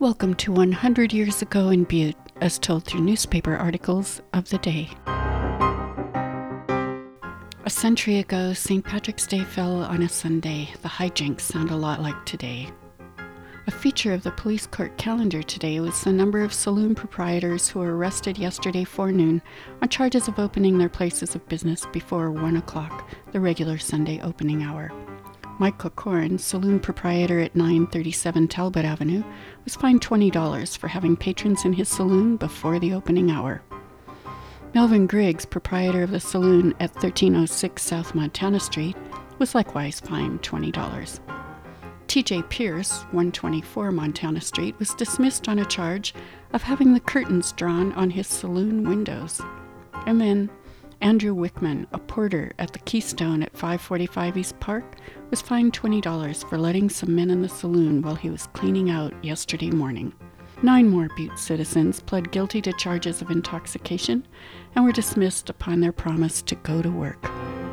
Welcome to 100 Years Ago in Butte, as told through newspaper articles of the day. A century ago, St. Patrick's Day fell on a Sunday. The hijinks sound a lot like today. A feature of the police court calendar today was the number of saloon proprietors who were arrested yesterday forenoon on charges of opening their places of business before 1 o'clock, the regular Sunday opening hour. Mike Corcoran, saloon proprietor at 937 Talbot Avenue, was fined $20 for having patrons in his saloon before the opening hour. Melvin Griggs, proprietor of the saloon at 1306 South Montana Street, was likewise fined $20. T.J. Pierce, 124 Montana Street, was dismissed on a charge of having the curtains drawn on his saloon windows. And then Andrew Wickman, a porter at the Keystone at 545 East Park, was fined $20 for letting some men in the saloon while he was cleaning out yesterday morning. 9 more Butte citizens pled guilty to charges of intoxication and were dismissed upon their promise to go to work.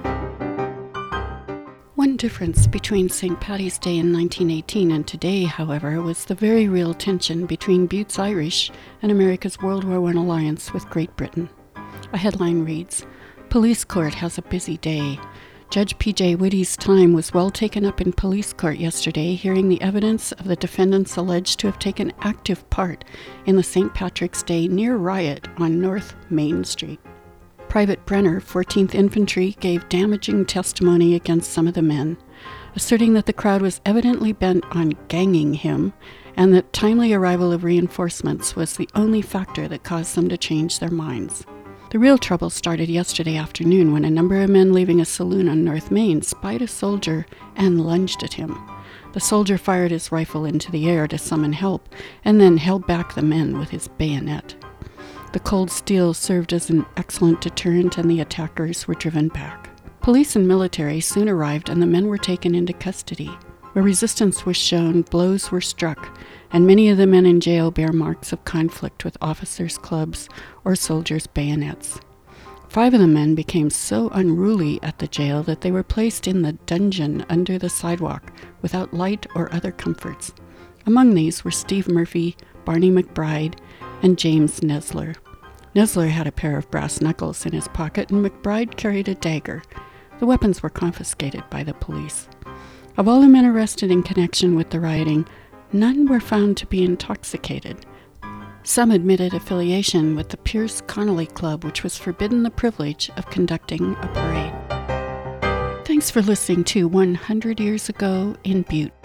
One difference between St. Paddy's Day in 1918 and today, however, was the very real tension between Butte's Irish and America's World War I alliance with Great Britain. A headline reads, "Police Court has a busy day." Judge P.J. Whitty's time was well taken up in police court yesterday, hearing the evidence of the defendants alleged to have taken active part in the St. Patrick's Day near riot on North Main Street. Private Brenner, 14th Infantry, gave damaging testimony against some of the men, asserting that the crowd was evidently bent on ganging him and that timely arrival of reinforcements was the only factor that caused them to change their minds. The real trouble started yesterday afternoon when a number of men leaving a saloon on North Main spied a soldier and lunged at him. The soldier fired his rifle into the air to summon help and then held back the men with his bayonet. The cold steel served as an excellent deterrent and the attackers were driven back. Police and military soon arrived and the men were taken into custody. Where resistance was shown, blows were struck, and many of the men in jail bear marks of conflict with officers' clubs or soldiers' bayonets. 5 of the men became so unruly at the jail that they were placed in the dungeon under the sidewalk without light or other comforts. Among these were Steve Murphy, Barney McBride, and James Nesler. Nesler had a pair of brass knuckles in his pocket, and McBride carried a dagger. The weapons were confiscated by the police. Of all the men arrested in connection with the rioting, none were found to be intoxicated. Some admitted affiliation with the Pierce Connolly Club, which was forbidden the privilege of conducting a parade. Thanks for listening to 100 Years Ago in Butte.